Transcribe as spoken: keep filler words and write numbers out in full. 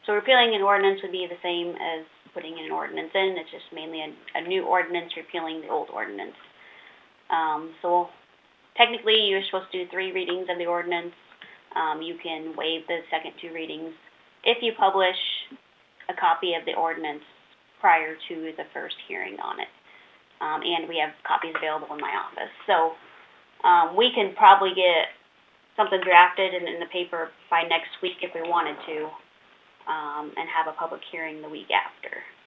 So repealing an ordinance would be the same as putting an ordinance in, it's just mainly a, a new ordinance repealing the old ordinance. Um, so technically, you're supposed to do three readings of the ordinance. Um, you can waive the second two readings if you publish a copy of the ordinance prior to the first hearing on it. Um, and we have copies available in my office. So, um, we can probably get something drafted and in the paper by next week if we wanted to, um, and have a public hearing the week after.